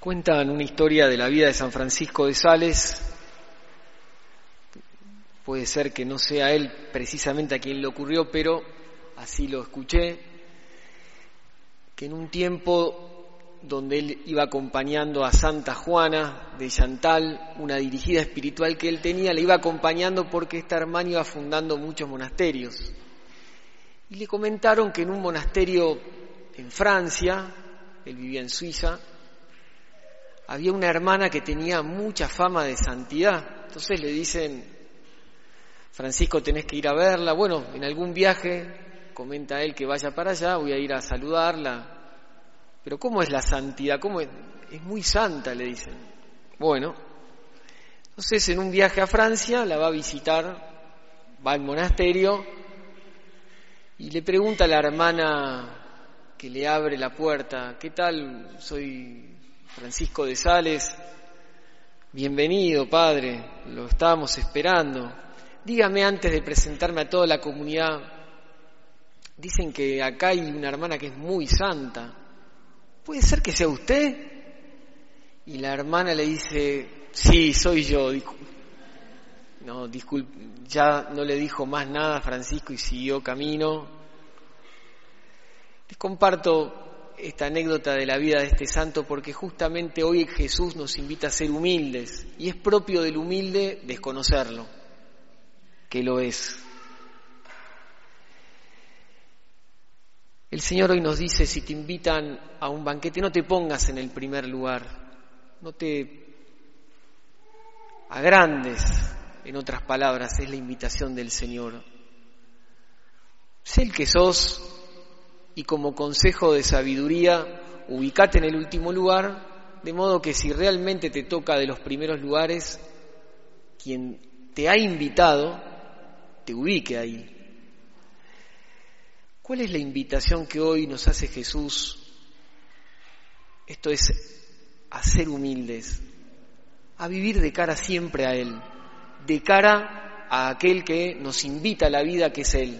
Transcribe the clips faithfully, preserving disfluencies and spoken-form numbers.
Cuentan una historia de la vida de San Francisco de Sales. Puede ser que no sea él precisamente a quien le ocurrió, pero así lo escuché, que en un tiempo donde él iba acompañando a Santa Juana de Chantal, una dirigida espiritual que él tenía, le iba acompañando porque esta hermana iba fundando muchos monasterios. Y le comentaron que en un monasterio en Francia, él vivía en Suiza, había una hermana que tenía mucha fama de santidad. Entonces le dicen: Francisco, tenés que ir a verla. Bueno, en algún viaje, comenta él que vaya para allá, voy a ir a saludarla. Pero ¿cómo es la santidad? ¿Cómo es? Es muy santa, le dicen. Bueno, entonces en un viaje a Francia la va a visitar, va al monasterio y le pregunta a la hermana que le abre la puerta: ¿qué tal? Soy Francisco de Sales. Bienvenido, padre, lo estábamos esperando. Dígame, antes de presentarme a toda la comunidad, dicen que acá hay una hermana que es muy santa. ¿Puede ser que sea usted? Y la hermana le dice: sí, soy yo. No, disculpe, ya no le dijo más nada a Francisco y siguió camino. Les comparto esta anécdota de la vida de este santo porque justamente hoy Jesús nos invita a ser humildes, y es propio del humilde desconocerlo, que lo es. El Señor hoy nos dice: si te invitan a un banquete, no te pongas en el primer lugar, no te agrandes, en otras palabras, es la invitación del Señor. Sé el que sos, y como consejo de sabiduría, ubicate en el último lugar, de modo que si realmente te toca de los primeros lugares, quien te ha invitado te ubique ahí. ¿Cuál es la invitación que hoy nos hace Jesús? Esto es a ser humildes, a vivir de cara siempre a Él, de cara a aquel que nos invita a la vida, que es Él.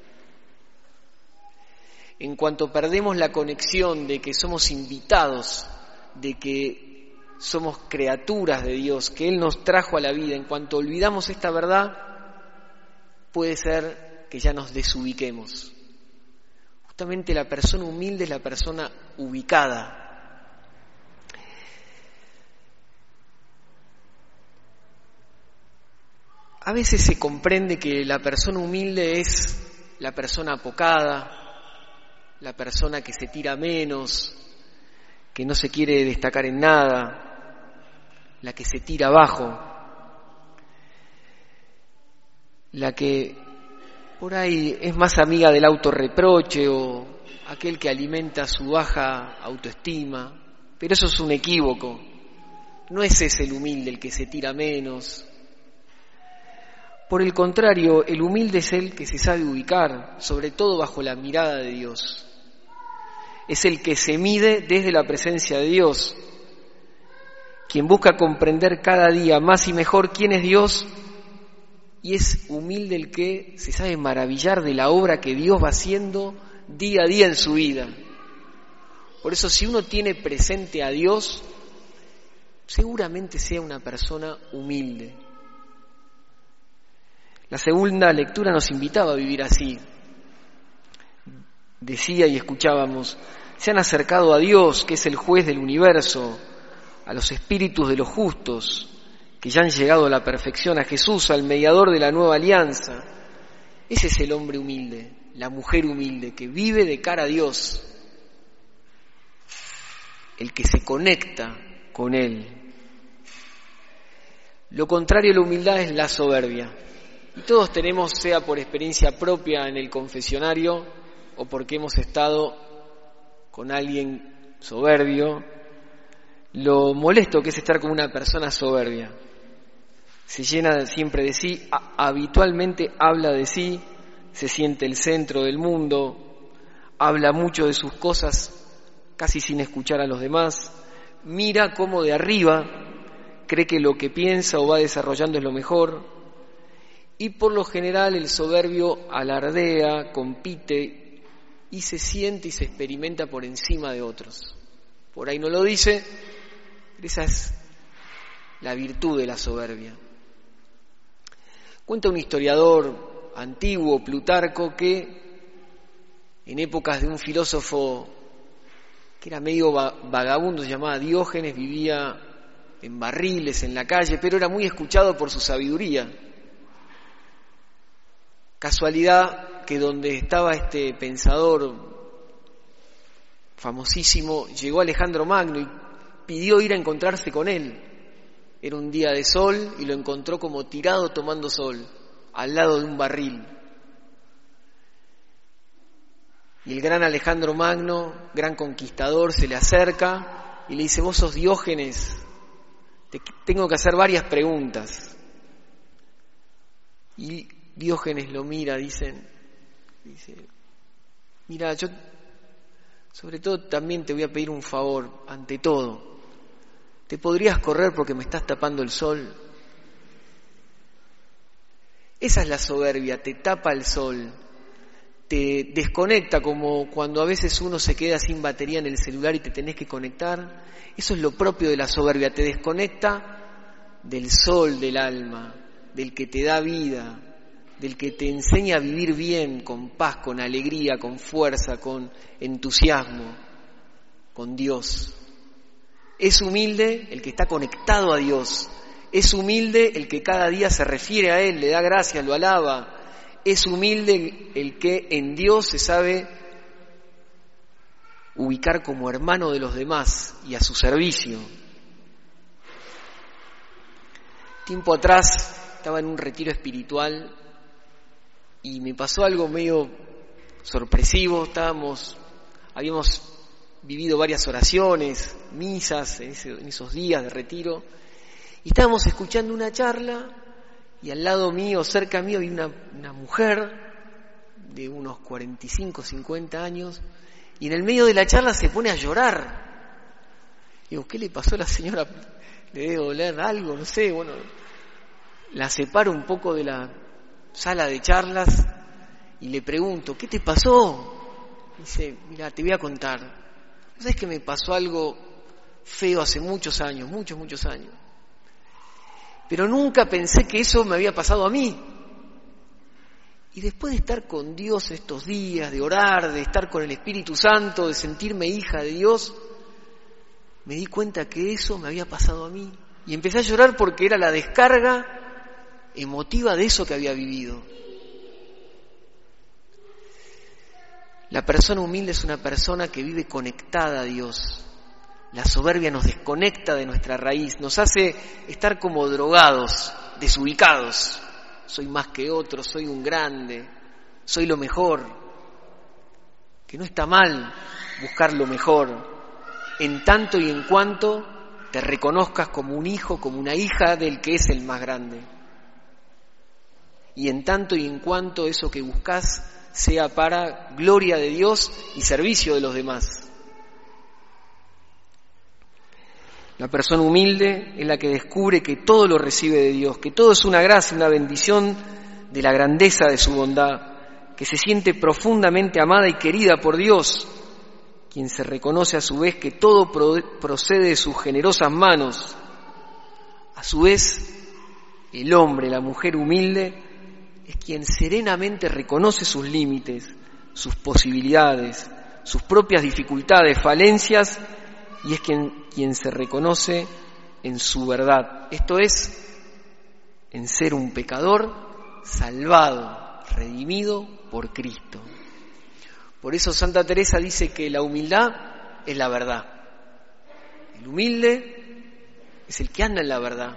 En cuanto perdemos la conexión de que somos invitados, de que somos criaturas de Dios, que Él nos trajo a la vida, en cuanto olvidamos esta verdad, puede ser que ya nos desubiquemos. Justamente la persona humilde es la persona ubicada. A veces se comprende que la persona humilde es la persona apocada, la persona que se tira menos, que no se quiere destacar en nada, la que se tira abajo, la que por ahí es más amiga del autorreproche o aquel que alimenta su baja autoestima. Pero eso es un equívoco. No es ese el humilde, el que se tira menos. Por el contrario, el humilde es el que se sabe ubicar, sobre todo bajo la mirada de Dios. Es el que se mide desde la presencia de Dios, quien busca comprender cada día más y mejor quién es Dios, y es humilde el que se sabe maravillar de la obra que Dios va haciendo día a día en su vida. Por eso, si uno tiene presente a Dios, seguramente sea una persona humilde. La segunda lectura nos invitaba a vivir así. Decía y escuchábamos: se han acercado a Dios, que es el juez del universo, a los espíritus de los justos, que ya han llegado a la perfección, a Jesús, al mediador de la nueva alianza. Ese es el hombre humilde, la mujer humilde, que vive de cara a Dios, el que se conecta con Él. Lo contrario a la humildad es la soberbia. Y todos tenemos, sea por experiencia propia en el confesionario o porque hemos estado con alguien soberbio, lo molesto que es estar con una persona soberbia. Se llena siempre de sí, habitualmente habla de sí, se siente el centro del mundo, habla mucho de sus cosas casi sin escuchar a los demás, mira como de arriba cree que lo que piensa o va desarrollando es lo mejor, y por lo general el soberbio alardea, compite y se siente y se experimenta por encima de otros. Por ahí no lo dice, Esa es la virtud de la soberbia. Cuenta un historiador antiguo, Plutarco, que en épocas de un filósofo que era medio vagabundo, se llamaba Diógenes, vivía en barriles, en la calle, pero era muy escuchado por su sabiduría. Casualidad que donde estaba este pensador famosísimo, llegó Alejandro Magno y pidió ir a encontrarse con él. Era un día de sol y lo encontró como tirado tomando sol, al lado de un barril. Y el gran Alejandro Magno, gran conquistador, se le acerca y le dice: vos sos Diógenes, te tengo que hacer varias preguntas. Y Diógenes lo mira, dicen, dice, mira, yo sobre todo también te voy a pedir un favor, ante todo, ¿te podrías correr porque me estás tapando el sol? Esa es la soberbia, te tapa el sol, te desconecta, como cuando a veces uno se queda sin batería en el celular y te tenés que conectar. Eso es lo propio de la soberbia, te desconecta del sol del alma, del que te da vida, del que te enseña a vivir bien, con paz, con alegría, con fuerza, con entusiasmo, con Dios. Es humilde el que está conectado a Dios, es humilde el que cada día se refiere a Él, le da gracias, lo alaba. Es humilde el que en Dios se sabe ubicar como hermano de los demás y a su servicio. Tiempo atrás estaba en un retiro espiritual y me pasó algo medio sorpresivo. Estábamos, habíamos vivido varias oraciones, misas en, ese, en esos días de retiro, y estábamos escuchando una charla. Y al lado mío, cerca mío, vi una, una mujer de unos cuarenta y cinco, cincuenta años, y en el medio de la charla se pone a llorar. Digo, ¿qué le pasó a la señora? ¿Le debe doler algo? No sé, bueno, la separo un poco de la sala de charlas y le pregunto, ¿qué te pasó? Dice, mira, te voy a contar. ¿Sabes que me pasó algo feo hace muchos años, muchos, muchos años? Pero nunca pensé que eso me había pasado a mí. Y después de estar con Dios estos días, de orar, de estar con el Espíritu Santo, de sentirme hija de Dios, me di cuenta que eso me había pasado a mí. Y empecé a llorar porque era la descarga emotiva de eso que había vivido. La persona humilde es una persona que vive conectada a Dios. La soberbia nos desconecta de nuestra raíz, nos hace estar como drogados, desubicados. Soy más que otro, soy un grande, soy lo mejor. Que no está mal buscar lo mejor, en tanto y en cuanto te reconozcas como un hijo, como una hija del que es el más grande. Y en tanto y en cuanto eso que buscas sea para gloria de Dios y servicio de los demás. La persona humilde es la que descubre que todo lo recibe de Dios, que todo es una gracia, una bendición de la grandeza de su bondad, que se siente profundamente amada y querida por Dios, quien se reconoce a su vez que todo procede de sus generosas manos. A su vez, el hombre, la mujer humilde, es quien serenamente reconoce sus límites, sus posibilidades, sus propias dificultades, falencias, y es quien, quien se reconoce en su verdad. Esto es, en ser un pecador salvado, redimido por Cristo. Por eso Santa Teresa dice que la humildad es la verdad. El humilde es el que anda en la verdad.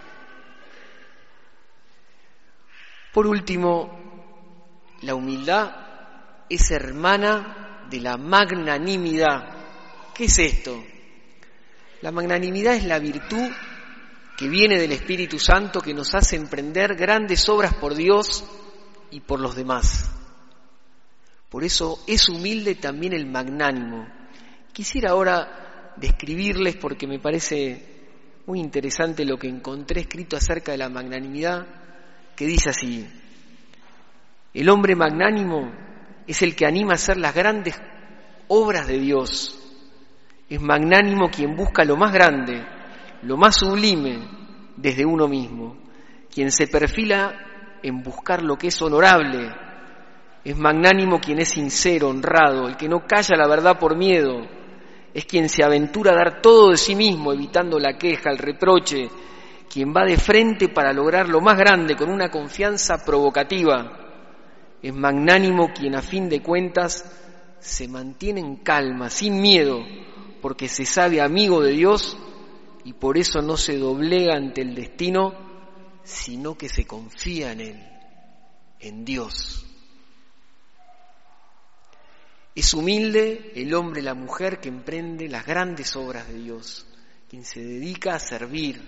Por último, la humildad es hermana de la magnanimidad. ¿Qué es esto? La magnanimidad es la virtud que viene del Espíritu Santo, que nos hace emprender grandes obras por Dios y por los demás. Por eso es humilde también el magnánimo. Quisiera ahora describirles, porque me parece muy interesante lo que encontré escrito acerca de la magnanimidad, que dice así: el hombre magnánimo es el que anima a hacer las grandes obras de Dios. Es magnánimo quien busca lo más grande, lo más sublime desde uno mismo, quien se perfila en buscar lo que es honorable, es magnánimo quien es sincero, honrado, el que no calla la verdad por miedo, es quien se aventura a dar todo de sí mismo, evitando la queja, el reproche, quien va de frente para lograr lo más grande con una confianza provocativa. Es magnánimo quien a fin de cuentas se mantiene en calma, sin miedo, porque se sabe amigo de Dios y por eso no se doblega ante el destino, sino que se confía en Él, en Dios. Es humilde el hombre y la mujer que emprende las grandes obras de Dios, quien se dedica a servir.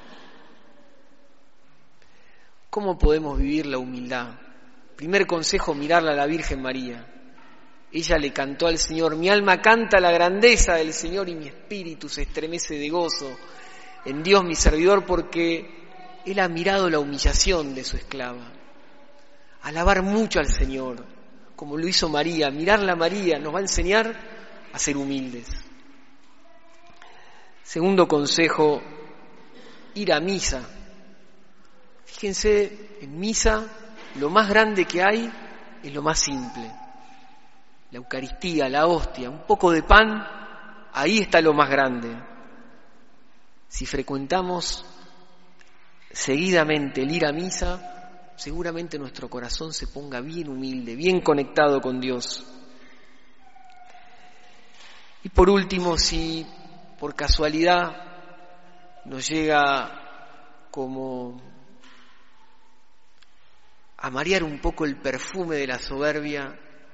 ¿Cómo podemos vivir la humildad? Primer consejo, mirarla a la Virgen María. Ella le cantó al Señor: mi alma canta la grandeza del Señor y mi espíritu se estremece de gozo en Dios mi servidor, porque Él ha mirado la humillación de su esclava. Alabar mucho al Señor, como lo hizo María. Mirarla a María nos va a enseñar a ser humildes. Segundo consejo, ir a misa. Fíjense, en misa lo más grande que hay es lo más simple. La Eucaristía, la hostia, un poco de pan, ahí está lo más grande. Si frecuentamos seguidamente el ir a misa, seguramente nuestro corazón se ponga bien humilde, bien conectado con Dios. Y por último, si por casualidad nos llega como a marear un poco el perfume de la soberbia,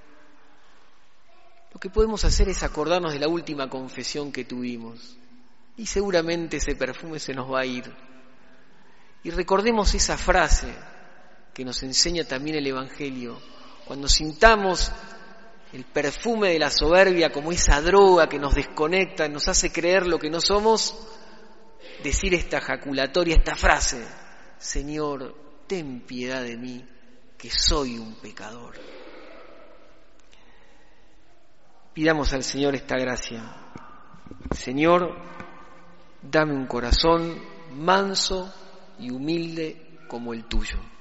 lo que podemos hacer es acordarnos de la última confesión que tuvimos y seguramente ese perfume se nos va a ir. Y recordemos esa frase que nos enseña también el Evangelio: cuando sintamos el perfume de la soberbia como esa droga que nos desconecta, nos hace creer lo que no somos, decir esta ejaculatoria, esta frase: Señor, ten piedad de mí, que soy un pecador. Pidamos al Señor esta gracia. Señor, dame un corazón manso y humilde como el tuyo.